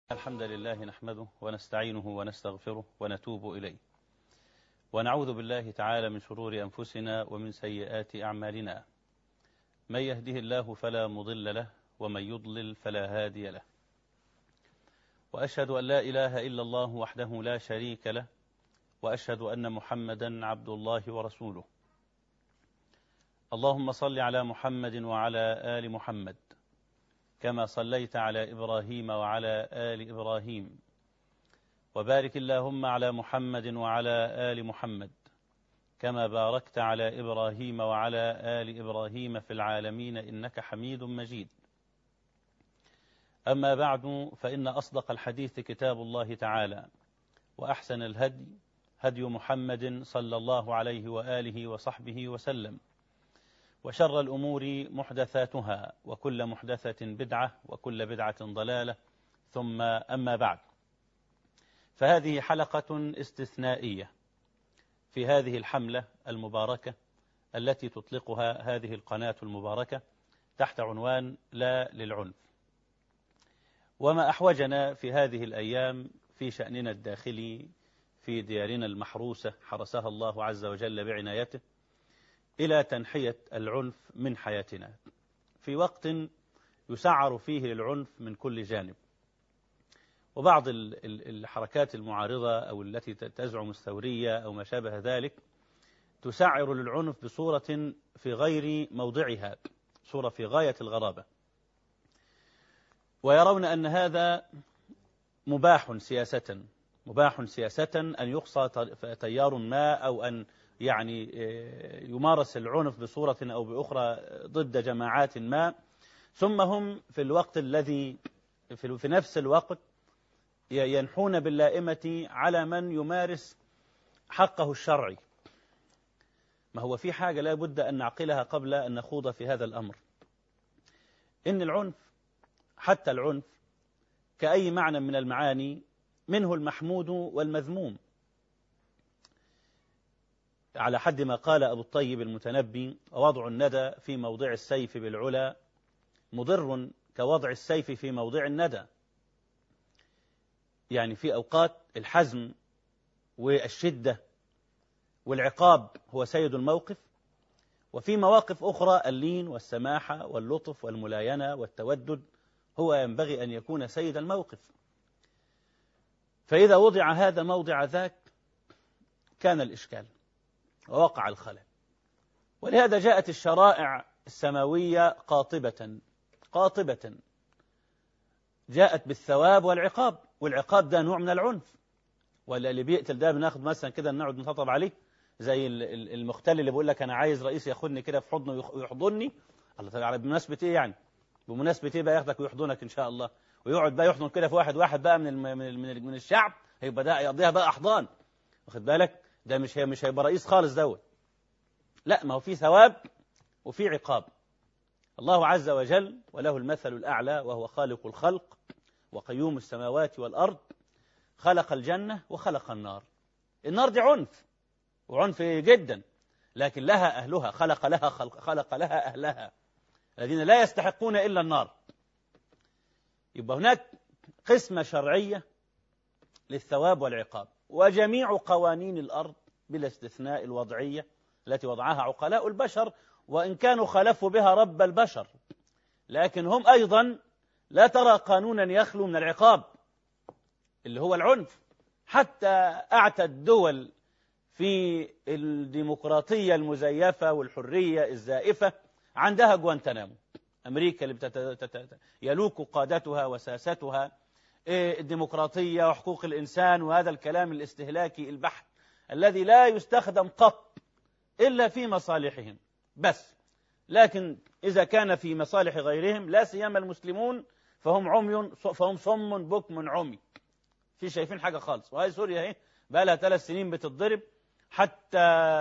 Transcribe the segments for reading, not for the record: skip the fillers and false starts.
الحمد لله نحمده ونستعينه ونستغفره ونتوب إليه، ونعوذ بالله تعالى من شرور أنفسنا ومن سيئات أعمالنا. من يهده الله فلا مضل له، ومن يضلل فلا هادي له. وأشهد أن لا إله إلا الله وحده لا شريك له، وأشهد أن محمدا عبد الله ورسوله. اللهم صل على محمد وعلى آل محمد كما صليت على إبراهيم وعلى آل إبراهيم، وبارك اللهم على محمد وعلى آل محمد كما باركت على إبراهيم وعلى آل إبراهيم في العالمين إنك حميد مجيد. أما بعد، فإن أصدق الحديث كتاب الله تعالى، وأحسن الهدي هدي محمد صلى الله عليه وآله وصحبه وسلم، وشر الأمور محدثاتها، وكل محدثة بدعة، وكل بدعة ضلالة، ثم أما بعد. فهذه حلقة استثنائية في هذه الحملة المباركة التي تطلقها هذه القناة المباركة تحت عنوان لا للعنف. وما أحوجنا في هذه الأيام في شأننا الداخلي في ديارنا المحروسة حرسها الله عز وجل بعنايته إلى تنحية العنف من حياتنا في وقت يسعر فيه للعنف من كل جانب. وبعض الحركات المعارضة أو التي تزعم الثورية أو ما شابه ذلك تسعر للعنف بصورة في غير موضعها، صورة في غاية الغرابة، ويرون أن هذا مباح سياسة أن يقصى تيار ما، أو أن يمارس العنف بصورة أو بأخرى ضد جماعات ما، ثم هم في الوقت الذي في نفس الوقت ينحون باللائمة على من يمارس حقه الشرعي. ما هو في حاجة لا بد أن نعقلها قبل أن نخوض في هذا الأمر، إن العنف، حتى العنف كأي معنى من المعاني، منه المحمود والمذموم، على حد ما قال أبو الطيب المتنبي: ووضع الندى في موضع السيف بالعلا مضر كوضع السيف في موضع الندى. يعني في أوقات الحزم والشدة والعقاب هو سيد الموقف، وفي مواقف أخرى اللين والسماحة واللطف والملاينة والتودد هو ينبغي أن يكون سيد الموقف. فإذا وضع هذا موضع ذاك كان الإشكال ووقع الخلل. ولهذا جاءت الشرائع السماوية قاطبة جاءت بالثواب والعقاب، والعقاب ده نوع من العنف. ولا اللي بيقتل ده بناخد مثلا كده نقعد نطبطب عليه، زي المختل اللي بيقول لك أنا عايز رئيس ياخدني كده في حضنه ويحضني. الله تعالى، بمناسبة إيه يعني؟ بمناسبة إيه بقى ياخدك ويحضنك إن شاء الله، ويقعد بقى يحضن كده في واحد بقى من الشعب، هيبقى ده يقضيها بقى أحضان، واخد بالك؟ ده مش هيبقى رئيس خالص دوت. لا، ما هو في ثواب وفي عقاب. الله عز وجل وله المثل الأعلى وهو خالق الخلق وقيوم السماوات والأرض خلق الجنة وخلق النار. النار دي عنف، وعنف جدا، لكن لها أهلها، خلق لها أهلها الذين لا يستحقون إلا النار. يبقى هناك قسمة شرعية للثواب والعقاب، وجميع قوانين الأرض بلا استثناء الوضعية التي وضعها عقلاء البشر، وإن كانوا خالفوا بها رب البشر، لكن هم أيضا لا ترى قانونا يخلو من العقاب اللي هو العنف. حتى أعتى الدول في الديمقراطية المزيفة والحرية الزائفة عندها جوانتنامو. أمريكا اللي يلوك قادتها وساستها الديمقراطية وحقوق الإنسان، وهذا الكلام الاستهلاكي البحت الذي لا يستخدم قط إلا في مصالحهم بس، لكن إذا كان في مصالح غيرهم لا سيما المسلمون فهم صم بكم عمي، في شايفين حاجة خالص. وهي سوريا اهي بقى لها 3 سنين بتتضرب حتى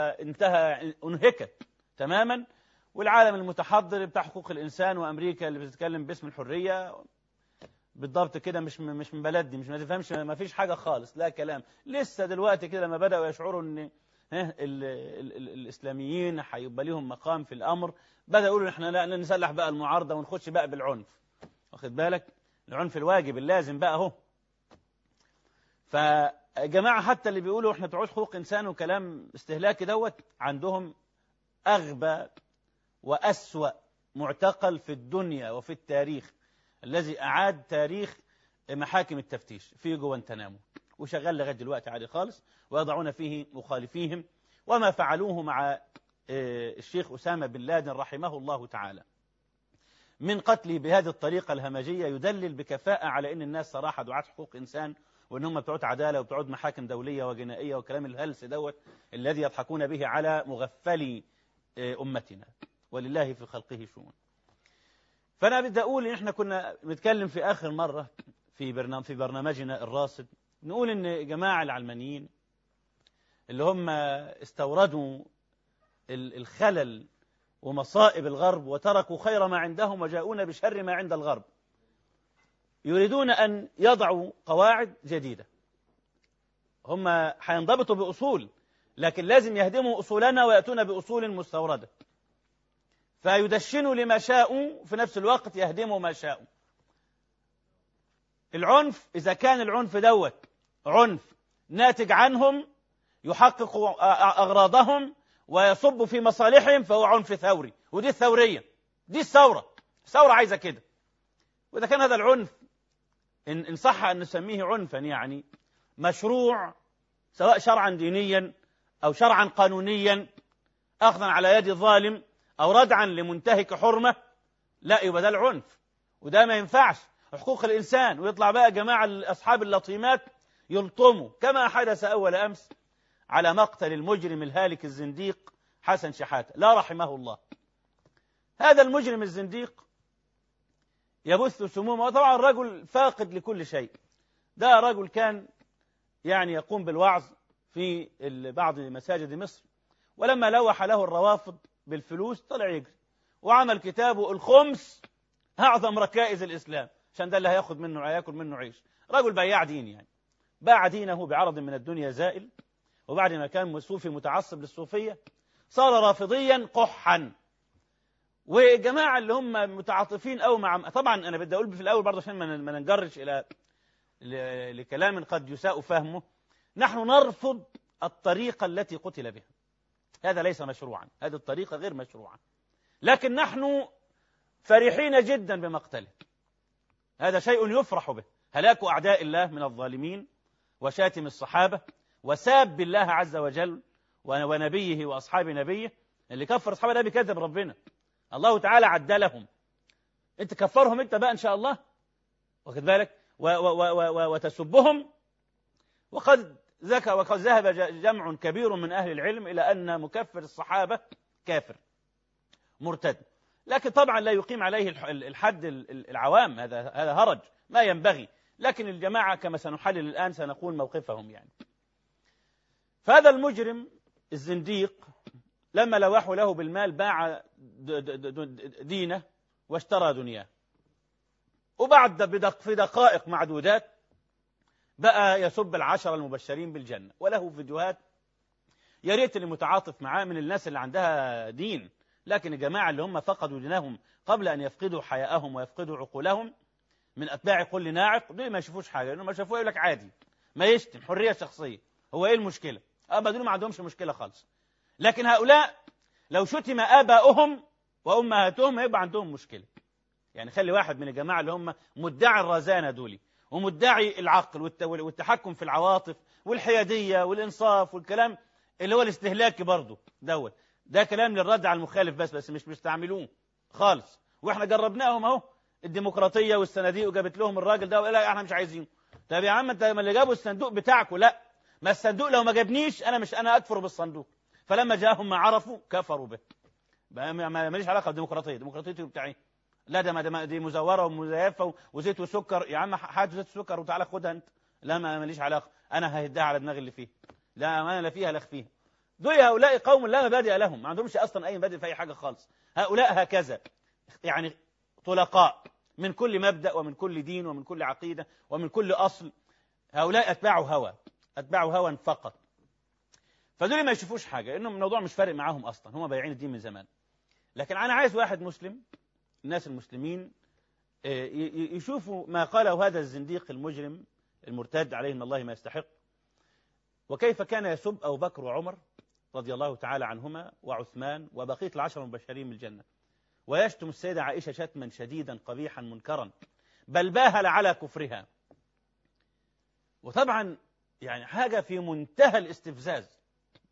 انهكت تماما، والعالم المتحضر بتاع حقوق الإنسان وأمريكا اللي بتتكلم باسم الحرية بالضبط كده مش من بلدي، مش ما تفهمش، ما فيش حاجة خالص، لا كلام. لسه دلوقتي كده لما بدأوا يشعروا ان الإسلاميين هيبقى لهم مقام في الأمر، بدأ يقولوا احنا لا نسلح بقى المعارضة ونخش بقى بالعنف، واخد بالك؟ العنف الواجب اللازم بقى اهو، فجماعة حتى اللي بيقولوا احنا بتوع حقوق إنسان وكلام استهلاكي دوت، عندهم أغبى وأسوأ معتقل في الدنيا وفي التاريخ، الذي أعاد تاريخ محاكم التفتيش في جوانتنامو، وشغال لغاية دلوقتي عادي خالص، ويضعون فيه مخالفيهم. وما فعلوه مع الشيخ أسامة بن لادن رحمه الله تعالى من قتله بهذه الطريقة الهمجية يدلل بكفاءة على أن الناس صراحة دعاة حقوق إنسان، وأن هم بتوع عدالة وبتوع محاكم دولية وجنائية وكلام الهلس دوت الذي يضحكون به على مغفلي أمتنا، ولله في خلقه شؤون. فأنا بدي أقول إن إحنا كنا نتكلم في آخر مرة في برنامجنا الراصد، نقول إن جماعة العلمانيين اللي هم استوردوا الخلل ومصائب الغرب وتركوا خير ما عندهم وجاءونا بشر ما عند الغرب، يريدون أن يضعوا قواعد جديدة. هم هينضبطوا بأصول، لكن لازم يهدموا أصولنا ويأتون بأصول مستوردة، فيدشنوا لما شاءوا في نفس الوقت يهدموا ما شاءوا. العنف إذا كان العنف دوت عنف ناتج عنهم يحقق أغراضهم ويصب في مصالحهم فهو عنف ثوري، ودي الثورية، دي الثورة عايزة كده. وإذا كان هذا العنف إن صح أن نسميه عنفا يعني مشروع سواء شرعا دينيا أو شرعا قانونيا أخذا على يد الظالم أو ردعا لمنتهك حرمة، لا يبقى ده العنف، وده ما ينفعش. حقوق الإنسان، ويطلع بقى جماعة أصحاب اللطيمات يلطموا كما حدث أول أمس على مقتل المجرم الهالك الزنديق حسن شحاتة لا رحمه الله. هذا المجرم الزنديق يبث سمومه، وطبعا رجل فاقد لكل شيء. ده رجل كان يعني يقوم بالوعظ في بعض مساجد مصر، ولما لوح له الروافض بالفلوس طلع يجري وعمل كتابه الخمس أعظم ركائز الإسلام، عشان ده اللي هياخد منه هياكل منه عيش. رجل بياع دين، يعني باع دينه بعرض من الدنيا زائل، وبعد ما كان صوفي متعصب للصوفية صار رافضيا قحا. والجماعة اللي هم متعاطفين أو مع، طبعا أنا بدي أقول في الأول برضه عشان ما ننجرش إلى لكلام قد يساء فهمه، نحن نرفض الطريقة التي قتل بها، هذا ليس مشروعا، هذه الطريقة غير مشروعة، لكن نحن فرحين جدا بمقتله، هذا شيء يفرح به. هلاك أعداء الله من الظالمين وشاتم الصحابة وساب الله عز وجل ونبيه وأصحاب نبيه. اللي كفر أصحاب النبي كذب ربنا، الله تعالى عدلهم، انت كفرهم انت بقى ان شاء الله، واخد بالك، وتسبهم. وقد ذهب جمع كبير من أهل العلم إلى أن مكفر الصحابة كافر مرتد، لكن طبعا لا يقيم عليه الحد العوام، هذا هرج ما ينبغي، لكن الجماعة كما سنحلل الآن سنقول موقفهم يعني. فهذا المجرم الزنديق لما لوحوا له بالمال باع دينه واشترى دنياه، وبعد في دقائق معدودات بقى يسب العشرة المبشرين بالجنة، وله فيديوهات يا ريت اللي متعاطف معاه من الناس اللي عندها دين. لكن الجماعة اللي هم فقدوا دينهم قبل أن يفقدوا حياءهم ويفقدوا عقولهم من أتباع كل ناعق، دول ما يشوفوش حاجة، لأنه ما شافوه يقول لك عادي، ما يشتم، حرية شخصية، هو إيه المشكلة؟ دول ما عندهمش مشكلة خالص. لكن هؤلاء لو شتم آباؤهم وأمهاتهم هيبقى عندهم مشكلة. يعني خلي واحد من الجماعة اللي هم مدعي الرزانة دولي ومدعي العقل والتحكم في العواطف والحيادية والإنصاف والكلام اللي هو الاستهلاكي برضه دوت، ده كلام للرد على المخالف بس مش بيستعملوه خالص. واحنا جربناهم اهو، الديمقراطية والصناديق، وجابت لهم الراجل ده وقال لا احنا مش عايزين. طب يا عم انت ما اللي جابوا الصندوق بتاعكم، لا ما الصندوق لو ما جابنيش انا اكفر بالصندوق. فلما جاءهم ما عرفوا كفروا به. ماليش علاقة بالديمقراطية، ديمقراطيتي بتاعي لا ده دي مزورة ومزيفة وزيت وسكر. يا عم حاجة زيت وسكر وتعالى خدها انت، لا ماليش علاقة، انا ههدها على دماغي اللي فيه، لا انا لا فيها لا فيها. دول هؤلاء قوم لا مبادئ لهم، ما عندهمش اصلا اي مبادئ في اي حاجة خالص. هؤلاء هكذا يعني طلقاء من كل مبدأ ومن كل دين ومن كل عقيدة ومن كل أصل. هؤلاء أتباع هوى فقط. فدول ما يشوفوش حاجة، إنهم الموضوع مش فارق معاهم أصلا، هم بايعين الدين من زمان. لكن أنا عايز واحد مسلم، الناس المسلمين يشوفوا ما قاله هذا الزنديق المجرم المرتد عليه من الله ما يستحق. وكيف كان يسب أبو بكر وعمر رضي الله تعالى عنهما وعثمان وبقية العشر المبشرين بالجنة، ويشتم السيدة عائشة شتما شديدا قبيحا منكرا، بل باهل على كفرها. وطبعا يعني حاجة في منتهى الاستفزاز.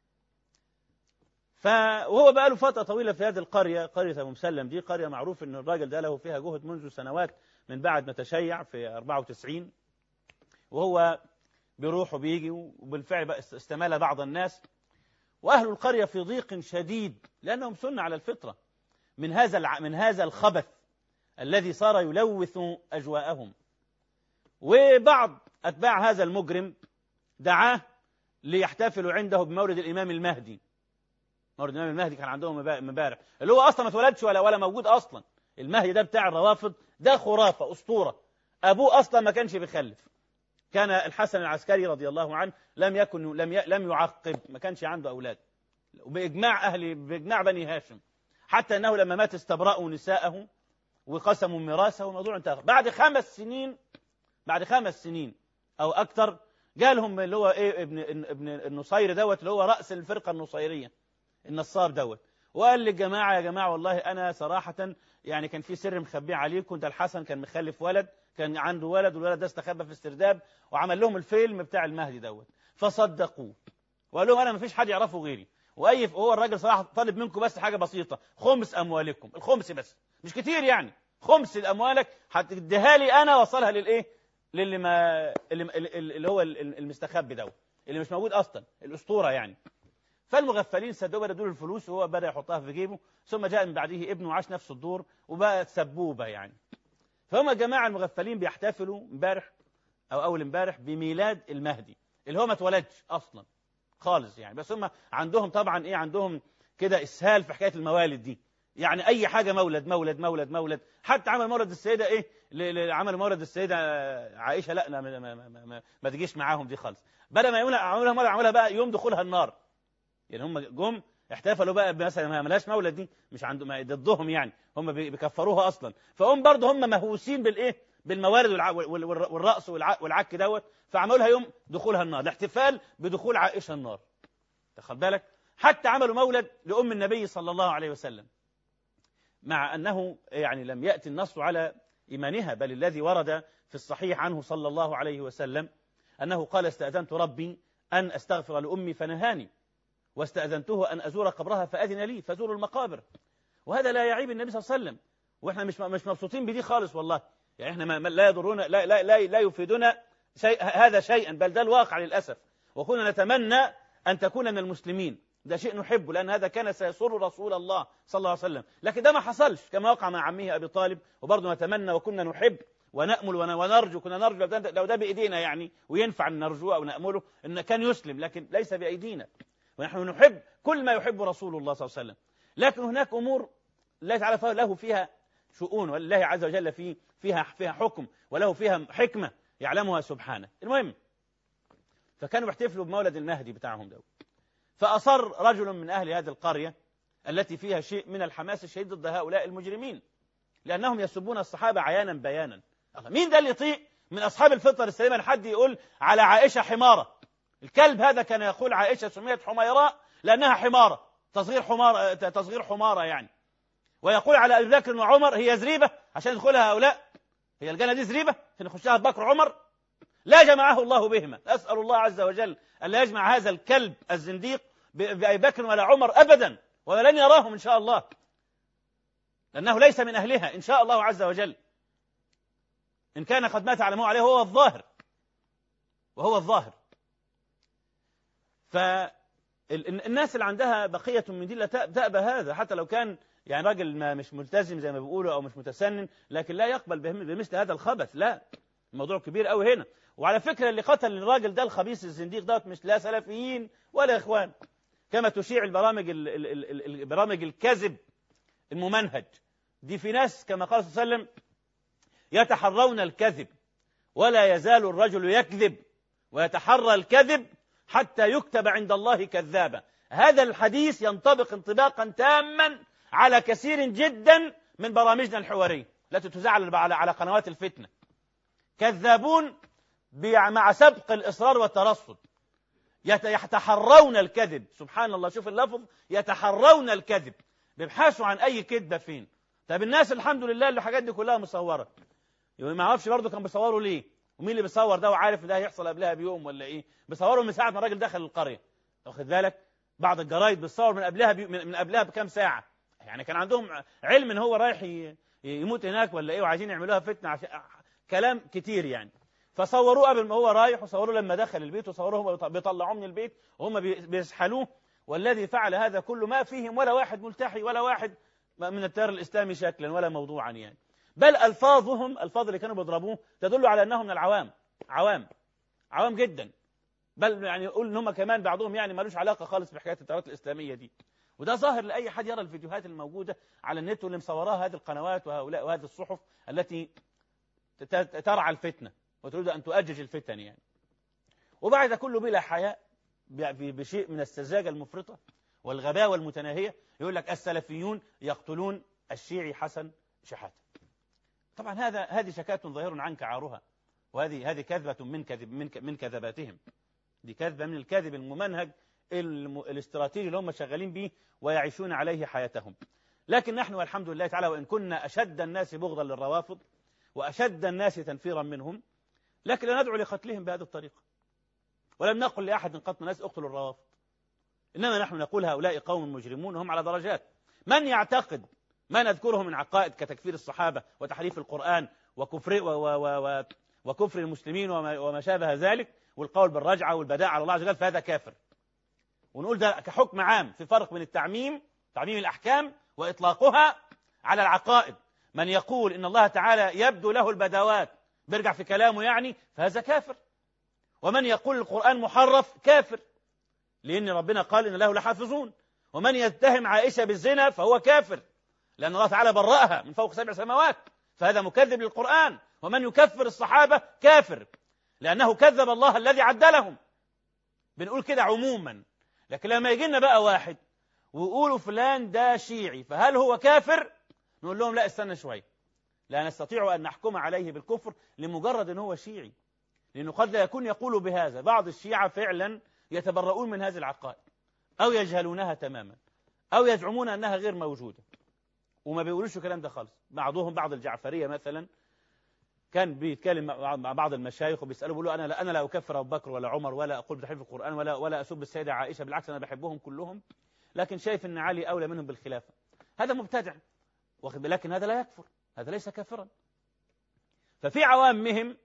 وهو بقى له فترة طويلة في هذه القرية، قرية أبو مسلم دي قرية معروف أن الراجل ده له فيها جهد منذ سنوات من بعد ما تشيع في 94، وهو بيروح وبيجي، وبالفعل بقى استمال بعض الناس، وأهل القرية في ضيق شديد لأنهم سنة على الفطرة من هذا الخبث الذي صار يلوث أجواءهم. وبعض أتباع هذا المجرم دعاه ليحتفلوا عنده بمولد الإمام المهدي. مولد الإمام المهدي كان عندهم امبارح، اللي هو أصلا ما اتولدش ولا موجود أصلا. المهدي ده بتاع الروافض، ده خرافة أسطورة، أبوه أصلا ما كانش بيخلف. كان الحسن العسكري رضي الله عنه لم يعقب، ما كانش عنده أولاد، بإجماع بني هاشم، حتى أنه لما مات استبرأوا نساءه وقسموا ميراثه والموضوع انتهى. بعد 5 سنين أو أكثر جالهم اللي هو ابن النصير دوت، اللي هو رأس الفرقة النصيرية، النصار دوت، وقال للجماعة يا جماعة والله أنا صراحة يعني كان في سر مخبيه عليكم، ده الحسن كان مخلف ولد، كان عنده ولد، والولد ده استخبى في السرداب، وعمل لهم الفيلم بتاع المهدي دوت، فصدقوه وقال لهم أنا ما فيش حد يعرفه غيري. هو الراجل صراحة طالب منكم بس حاجة بسيطة، خمس أموالكم، الخمس بس، مش كتير يعني، خمس الأموالك هتديها لي أنا، وصلها اللي هو المستخبي دوت، اللي مش موجود أصلا، الأسطورة يعني. فالمغفلين صدقوا، بدوا له الفلوس، وهو بدأ يحطها في جيبه. ثم جاء من بعده ابنه وعاش نفس الدور، وبقى سبوبة يعني. فهم الجماعة المغفلين بيحتفلوا امبارح أو أول امبارح بميلاد المهدي، اللي هو ما اتولدش أصلا خالص يعني، بس هم عندهم طبعا عندهم كده إسهال في حكاية الموالد دي، يعني أي حاجة مولد مولد مولد مولد. حتى عمل مولد السيدة عمل مولد السيدة عائشة، لا ما تجيش معاهم دي خالص. بدل ما عملها بقى يوم دخولها النار، يعني هم جم احتفلوا بقى مثلا ما عملهاش مولد دي، مش عندهم ضدهم يعني، هم بيكفروها اصلا. فهم برضه هم مهووسين بالموارد والرأس والعك دوت، فعملوا لها يوم دخولها النار، الاحتفال بدخول عائشة النار. تاخد بالك؟ حتى عملوا مولد لأم النبي صلى الله عليه وسلم، مع أنه يعني لم يأتي النص على إيمانها، بل الذي ورد في الصحيح عنه صلى الله عليه وسلم أنه قال استأذنت ربي أن أستغفر لأمي فنهاني، واستأذنته أن أزور قبرها فأذن لي فزوروا المقابر. وهذا لا يعيب النبي صلى الله عليه وسلم، وإحنا مش مبسوطين بدي خالص والله، يعني إحنا لا يضرون لا يفيدنا هذا شيئا، بل ده الواقع للأسف. وكنا نتمنى أن تكون من المسلمين، ده شيء نحبه، لأن هذا كان سيسر رسول الله صلى الله عليه وسلم، لكن ده ما حصلش كما وقع مع عمه أبي طالب. وبرضه نتمنى وكنا نحب ونأمل ونرجو، كنا نرجو لو ده بإيدينا يعني، وينفع أن نرجوه أو نأمله أن كان يسلم، لكن ليس بأيدينا، ونحن نحب كل ما يحب رسول الله صلى الله عليه وسلم. لكن هناك أمور الله تعالى له فيها شؤون، والله عز وجل فيها حكم، وله فيها حكمة يعلمها سبحانه. المهم، فكانوا يحتفلوا بمولد المهدي بتاعهم ده، فأصر رجل من أهل هذه القرية التي فيها شيء من الحماس الشديد ضد هؤلاء المجرمين، لأنهم يسبون الصحابة عيانا بيانا. مين ده اللي يطيق من أصحاب الفطر السليمة لحد يقول على عائشة حمارة؟ الكلب هذا كان يقول عائشة سميت حميراء لأنها حمارة، تصغير حمارة يعني، ويقول على أبي بكر وعمر هي زريبة عشان يدخلها هؤلاء، هي الجنة دي زريبة عشان يخشها أبو بكر وعمر؟ لا جمعه الله بهما. أسأل الله عز وجل أن لا يجمع هذا الكلب الزنديق بأبي بكر ولا عمر أبدا، ولن يراهم إن شاء الله، لأنه ليس من أهلها إن شاء الله عز وجل، إن كان قد مات على عليه وهو الظاهر. فالناس اللي عندها بقية من دي لا تأبى هذا، حتى لو كان يعني راجل مش ملتزم زي ما بيقولوا أو مش متسنن، لكن لا يقبل بمثل هذا الخبث. لا، الموضوع كبير قوي هنا. وعلى فكرة اللي قتل الراجل ده الخبيث الزنديق ده مش لا سلفيين ولا إخوان، كما تشيع البرامج الكذب الممنهج دي. في ناس كما قال صلى الله عليه وسلم يتحرون الكذب، ولا يزال الرجل يكذب ويتحرى الكذب حتى يكتب عند الله كذابا. هذا الحديث ينطبق انطباقا تاما على كثير جدا من برامجنا الحوارية التي تذاع على قنوات الفتنة. كذابون مع سبق الإصرار والترصد يتحرون الكذب. سبحان الله، شوف اللفظ، يتحرون الكذب، بيبحثوا عن أي كذبة فين. طب الناس الحمد لله اللي الحاجات دي كلها مصورة، ما اعرفش برضه كان بيصوروا ليه، ومين اللي بيصور ده وعارف ده هيحصل قبلها بيوم ولا ايه؟ بيصوروا من ساعة ما الراجل دخل القرية، واخد بالك؟ بعض الجرايد بتصور من قبلها من قبلها بكام ساعة، يعني كان عندهم علم ان هو رايح يموت هناك ولا ايه، وعايزين يعملوها فتنة عشان كلام كتير يعني. فصوروه قبل ما هو رايح، وصوروه لما دخل البيت، وصوروه هم بيطلعوه من البيت وهم بيسحلوه. والذي فعل هذا كله ما فيهم ولا واحد ملتحي ولا واحد من التيار الإسلامي شكلا ولا موضوعا يعني. بل ألفاظهم، الفاظ اللي كانوا بيضربوه تدل على أنهم من العوام، عوام جدا. بل يعني يقول ان هم كمان بعضهم يعني مالوش علاقة خالص بحكاية التيارات الإسلامية دي. وده ظاهر لأي حد يرى الفيديوهات الموجودة على النت واللي مصوراها هذه القنوات وهذه الصحف التي ترعى الفتنة وتريد أن تؤجج الفتن يعني. وبعد كله بلا حياء، بشيء من السذاجة المفرطة والغباوة المتناهية، يقول لك السلفيون يقتلون الشيعي حسن شحاتة. طبعا هذه شكاة ظاهر عنك عارها، وهذه كذبة من كذباتهم. دي كذبة من الكذب الممنهج الاستراتيجي اللي هم شغالين به ويعيشون عليه حياتهم. لكن نحن والحمد لله تعالى، وإن كنا أشد الناس بغضا للروافض وأشد الناس تنفيرا منهم، لكن لا ندعو لقتلهم بهذه الطريقة، ولم نقل لأحد قتل الناس اقتلوا الروافض، إنما نحن نقول هؤلاء قوم مجرمون هم على درجات. من يعتقد ما نذكره من عقائد كتكفير الصحابة وتحريف القرآن وكفر المسلمين وما شابه ذلك، والقول بالرجعة والبداء على الله عز وجل، فهذا كافر. ونقول ده كحكم عام، في فرق بين تعميم الأحكام وإطلاقها على العقائد. من يقول إن الله تعالى يبدو له البدوات بيرجع في كلامه يعني، فهذا كافر. ومن يقول القرآن محرف كافر، لأن ربنا قال إن له لحافظون. ومن يتهم عائشة بالزنا فهو كافر، لأن الله تعالى برأها من فوق 7 سماوات، فهذا مكذب للقرآن. ومن يكفر الصحابة كافر، لأنه كذب الله الذي عدلهم. بنقول كده عموما. لكن لما يجي لنا بقى واحد ويقولوا فلان ده شيعي، فهل هو كافر؟ نقول لهم لا، استنى شوية، لا نستطيع أن نحكم عليه بالكفر لمجرد أنه هو شيعي، لأنه قد لا يكون يقول بهذا. بعض الشيعة فعلا يتبرؤون من هذه العقائد، أو يجهلونها تماما، أو يزعمون أنها غير موجودة وما بيقولوش الكلام ده خالص. بعض الجعفرية مثلا كان بيتكلم مع بعض المشايخ وبيسألوا، بيقولوا أنا لا أكفر أبو بكر ولا عمر ولا أقول بتحريف القرآن ولا أسب السيدة عائشة، بالعكس أنا بحبهم كلهم، لكن شايف أن علي أولى منهم بالخلافة. هذا مبتدع، لكن هذا لا يكفر، هذا ليس كافرا. ففي عوامهم،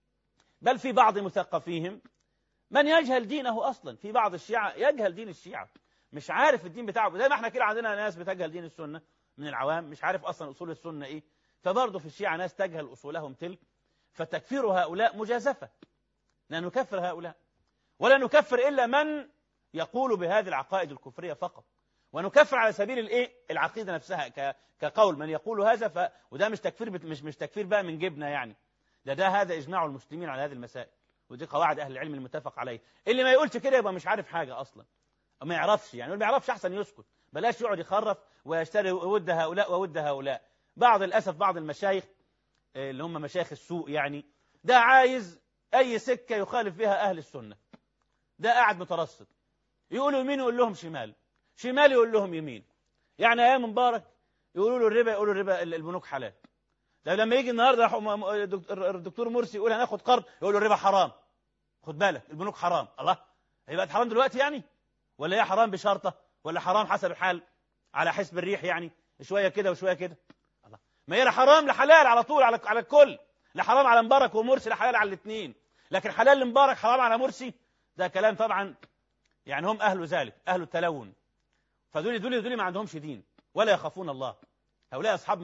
بل في بعض مثقفيهم، من يجهل دينه أصلا. في بعض الشيعة يجهل دين الشيعة، مش عارف الدين بتاعه، زي ما احنا كده عندنا ناس بتجهل دين السنة من العوام، مش عارف أصلا أصول السنة إيه. فبرضه في الشيعة ناس تجهل أصولهم تلك، فتكفير هؤلاء مجازفة. لا نكفر هؤلاء، ولا نكفر إلا من يقول بهذه العقائد الكفرية فقط، ونكفر على سبيل العقيدة نفسها كقول من يقول هذا. وده مش تكفير، مش تكفير بقى من جبنة يعني، هذا إجماع المسلمين على هذه المسائل، ودي قواعد أهل العلم المتفق عليه. اللي ما يقولش كده يبقى مش عارف حاجة أصلا، ما يعرفش يعني، اللي ما يعرفش أحسن يسكت، بلاش يقعد يخرف ويشتري ود هؤلاء وود هؤلاء. بعض المشايخ اللي هم مشايخ السوء يعني، ده عايز أي سكة يخالف بها أهل السنة، ده قاعد مترصد، يقولوا يمين يقول لهم شمال يقول لهم يمين. يعني أيام مبارك يقولوا له الربا، يقولوا الربا البنوك حلال. لما يجي النهارده الدكتور مرسي يقول هناخد قرض، يقولوا الربا حرام، خد بالك البنوك حرام. الله، هي بقت حرام دلوقتي يعني؟ ولا هي حرام بشرطة، ولا حرام حسب الحال على حسب الريح يعني، شوية كده وشوية كده؟ الله، ما هي حرام لحلال على طول على الكل، لا حرام على مبارك ومرسي، لا حلال على الاثنين. لكن حلال لمبارك حرام على مرسي، ده كلام طبعا يعني هم أهل ذلك، أهل التلون. فدول ما عندهمش دين ولا يخافون الله. هؤلاء أصحاب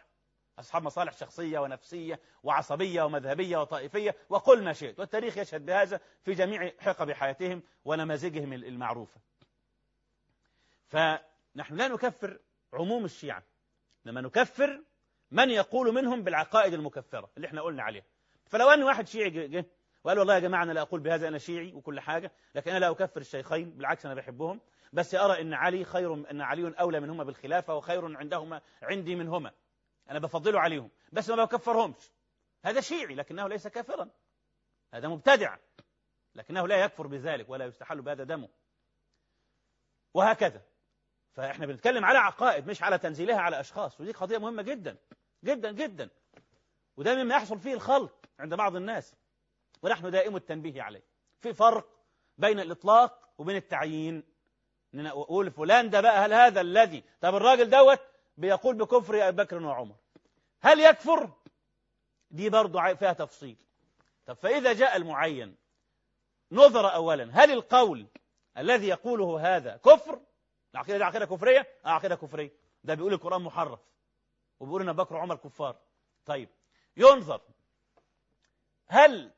مصالح شخصية ونفسية وعصبية ومذهبية وطائفية، وقل ما شئت، والتاريخ يشهد بهذا في جميع حقب حياتهم ونماذجهم المعروفة. فنحن لا نكفر عموم الشيعة، لما نكفر من يقول منهم بالعقائد المكفرة اللي احنا قلنا عليها. فلو أن واحد شيعي جه وقال والله يا جماعة أنا لا أقول بهذا، أنا شيعي وكل حاجة، لكن أنا لا أكفر الشيخين، بالعكس أنا بحبهم، بس أرى أن علي أولى منهما بالخلافة وخير عندي منهما، أنا بفضله عليهم بس ما بكفرهمش، هذا شيعي لكنه ليس كافرا. هذا مبتدع، لكنه لا يكفر بذلك ولا يستحل بهذا دمه، وهكذا. فإحنا بنتكلم على عقائد مش على تنزيلها على أشخاص، ودي قضية مهمة جدا جدا جدا، وده مما يحصل فيه الخلط عند بعض الناس، ونحن دائم التنبيه عليه. في فرق بين الإطلاق وبين التعيين. نقول فلان ده بقى، هل هذا الذي، طب الراجل دوت بيقول بكفر أبي بكر وعمر، هل يكفر؟ دي برضو فيها تفصيل. طب فإذا جاء المعين نظر أولا، هل القول الذي يقوله هذا كفر؟ العقيدة دي عقيدة كفرية؟ عقيدة كفرية. ده بيقول القرآن محرف، وبيقول إن أبي بكر وعمر كفار. طيب ينظر هل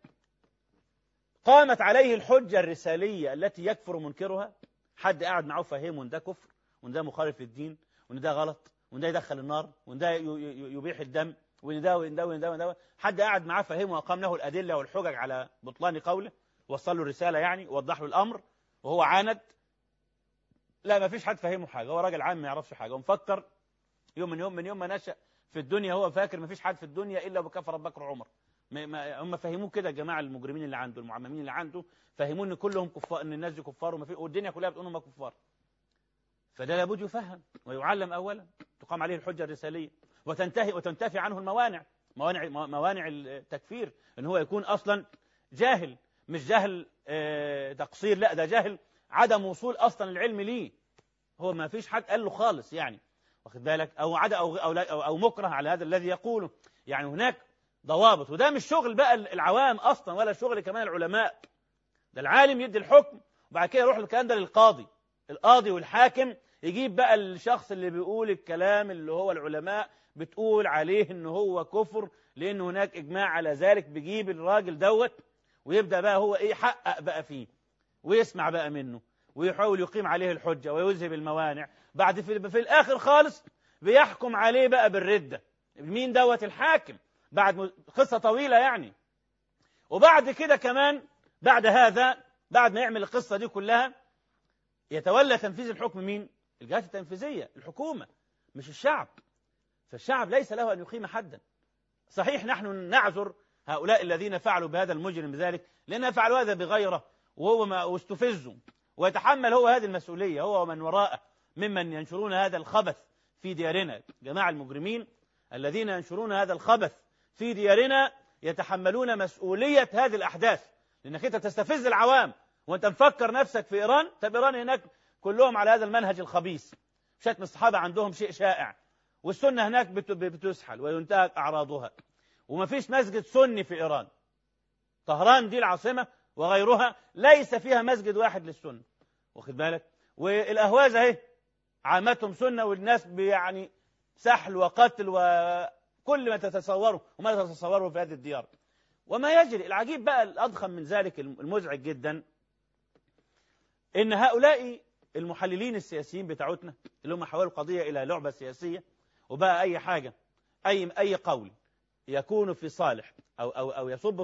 قامت عليه الحجة الرسالية التي يكفر منكرها؟ حد قاعد معه فهمه ان ده كفر، وان ده مخالف للدين، وان ده غلط، وان ده يدخل النار، وان ده يبيح الدم، وان ده وان ده وان ده وان ده، حد قاعد معاه فهمه وقام له الأدلة والحجج على بطلان قوله، وصل له الرسالة يعني، ووضح له الأمر، وهو عاند؟ لا، ما فيش حد فهمه حاجة، هو راجل عام ما يعرفش حاجة، ومفكر من يوم ما نشأ في الدنيا هو فاكر ما فيش حد في الدنيا إلا بكفر أبي بكر وعمر. هم فهموه كده يا جماعة، المجرمين اللي عنده، المعممين اللي عنده، فهموه ان كلهم كفار، ان الناس دي كفار، والدنيا كلها بتقول انهم كفار. فده لابد يفهم ويعلم اولا، تقام عليه الحجة الرسالية، وتنتفي عنه الموانع، موانع التكفير، ان هو يكون اصلا جاهل، مش جهل تقصير، لا ده جهل عدم وصول اصلا العلم ليه، هو ما فيش حد قال له خالص يعني، واخد بالك، او مكره على هذا الذي يقوله. يعني هناك ضوابط، وده مش شغل بقى العوام أصلا، ولا شغل كمان العلماء. ده العالم يدي الحكم، وبعد كده يروح الكلام ده للقاضي، القاضي والحاكم يجيب بقى الشخص اللي بيقول الكلام اللي هو العلماء بتقول عليه إنه هو كفر، لأن هناك إجماع على ذلك، بيجيب الراجل دوت ويبدأ بقى هو يحقق بقى فيه، ويسمع بقى منه، ويحاول يقيم عليه الحجة ويذهب الموانع. بعد في الآخر خالص بيحكم عليه بقى بالردة. مين دوت؟ الحاكم، بعد قصة طويلة يعني. وبعد كده كمان، بعد هذا، بعد ما يعمل القصة دي كلها، يتولى تنفيذ الحكم مين؟ الجهات التنفيذية، الحكومة، مش الشعب. فالشعب ليس له أن يقيم حدا. صحيح نحن نعذر هؤلاء الذين فعلوا بهذا المجرم ذلك، لأنهم فعلوا هذا بغيره، وهو واستفزوا، ويتحمل هو هذه المسؤولية، هو ومن وراءه ممن ينشرون هذا الخبث في ديارنا. جماعة المجرمين الذين ينشرون هذا الخبث في ديارنا يتحملون مسؤولية هذه الأحداث، لأنك أنت تستفز العوام وأنت مفكر نفسك في إيران. طب إيران هناك كلهم على هذا المنهج الخبيث، شتم الصحابة عندهم شيء شائع، والسنة هناك بتسحل وينتهك أعراضها، وما فيش مسجد سني في إيران. طهران دي العاصمة وغيرها ليس فيها مسجد واحد للسنة، واخد بالك. والأهواز اهي عامتهم سنة، والناس يعني سحل وقتل وكل ما تتصوره وما تتصوره في هذه الديار. وما يجري العجيب بقى الأضخم من ذلك المزعج جدا، إن هؤلاء المحللين السياسيين بتاعتنا اللي هم حولوا القضية إلى لعبة سياسية، وبقى أي حاجة، أي قول يكون في صالح أو يصب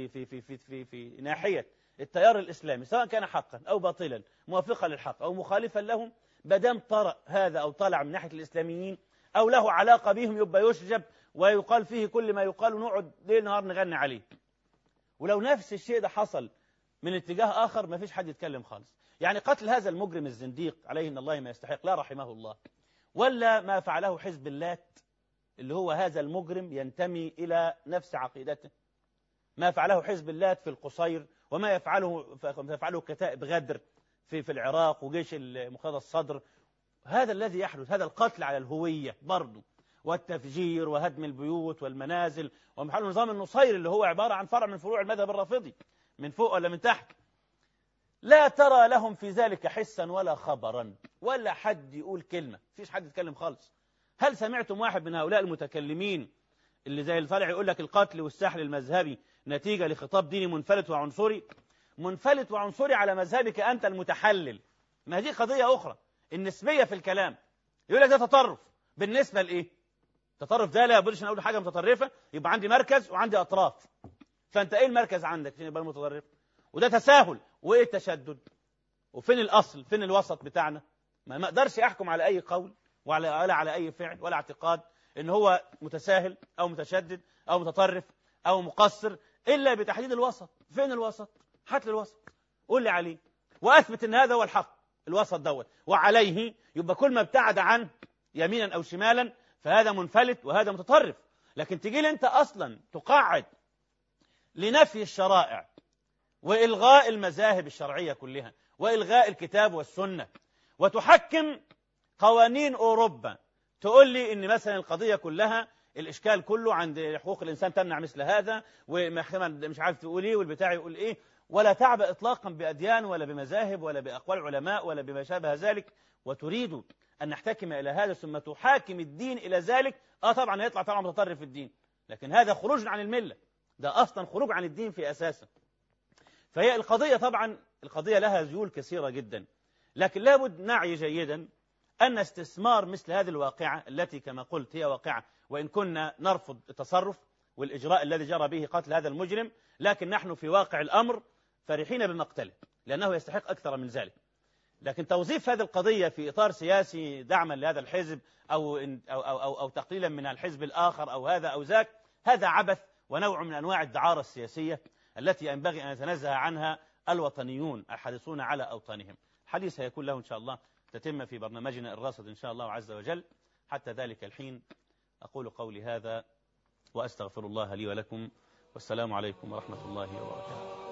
في ناحية التيار الإسلامي، سواء كان حقا أو باطلا، موافقا للحق أو مخالفا لهم، بدام طرأ هذا أو طلع من ناحية الإسلاميين أو له علاقة بهم، يبقى يشجب ويقال فيه كل ما يقال، ونقعد ليل نهار نغني عليه. ولو نفس الشيء ده حصل من اتجاه آخر، ما فيش حد يتكلم خالص. يعني قتل هذا المجرم الزنديق عليه إن الله ما يستحق، لا رحمه الله، ولا ما فعله حزب اللات اللي هو هذا المجرم ينتمي إلى نفس عقيدته، ما فعله حزب اللات في القصير، وما يفعله كتائب غدر في العراق، وجيش مقتدى الصدر. هذا الذي يحدث، هذا القتل على الهوية برضه، والتفجير وهدم البيوت والمنازل، ومحل نظام النصير اللي هو عبارة عن فرع من فروع المذهب الرافضي، من فوق ولا من تحت. لا ترى لهم في ذلك حسا ولا خبرا، ولا حد يقول كلمة، فيش حد يتكلم خالص. هل سمعتم واحد من هؤلاء المتكلمين اللي زي الطالع يقول لك القتل والسحل المذهبي نتيجة لخطاب ديني منفلت وعنصري؟ منفلت وعنصري على مذهبك أنت المتحلل. ما دي قضية أخرى، النسبية في الكلام. يقول لك ده تطرف، بالنسبة لإيه؟ تطرف ده لا يبدوش أن أقول حاجة متطرفة، يبقى عندي مركز وعندي أطراف. فأنت إيه المركز عندك عشان يبقى متطرف؟ وده تساهل، وإيه التشدد؟ وفين الأصل؟ فين الوسط بتاعنا؟ ما أقدرش أحكم على أي قول ولا على أي فعل ولا اعتقاد إن هو متساهل أو متشدد أو متطرف أو مقصر، إلا بتحديد الوسط. فين الوسط؟ هات لي الوسط، قول لي عليه، وأثبت أن هذا هو الحق، الوسط دوت، وعليه يبقى كل ما ابتعد عنه يمينا أو شمالا فهذا منفلت وهذا متطرف. لكن تجي لي أنت أصلا تقاعد لنفي الشرائع وإلغاء المذاهب الشرعية كلها وإلغاء الكتاب والسنة، وتحكم قوانين أوروبا، تقول لي إن مثلا القضية كلها الإشكال كله عند حقوق الإنسان تمنع مثل هذا، ومحكمة مش عارف تقول إيه والبتاع يقول إيه، ولا تعبأ إطلاقا بأديان ولا بمذاهب ولا بأقوال علماء ولا بما شابه ذلك، وتريد أن نحتكم إلى هذا ثم تحاكم الدين إلى ذلك. طبعا هيطلع طبعا متطرف في الدين، لكن هذا خروج عن الملة، ده أصلا خروج عن الدين في أساسه. فهي القضية طبعا القضية لها ذيول كثيرة جدا، لكن لابد نعي جيدا أن استثمار مثل هذه الواقعة التي كما قلت هي واقعة، وإن كنا نرفض التصرف والإجراء الذي جرى به قتل هذا المجرم، لكن نحن في واقع الأمر فرحين بمقتله لأنه يستحق أكثر من ذلك. لكن توظيف هذه القضية في إطار سياسي دعما لهذا الحزب أو تقليلا من الحزب الآخر أو هذا أو ذاك، هذا عبث ونوع من أنواع الدعارة السياسية التي ينبغي أن يتنزه عنها الوطنيون الحريصون على أوطانهم. الحديث هيكون له إن شاء الله تتم في برنامجنا الراصد إن شاء الله عز وجل. حتى ذلك الحين أقول قولي هذا وأستغفر الله لي ولكم، والسلام عليكم ورحمة الله وبركاته.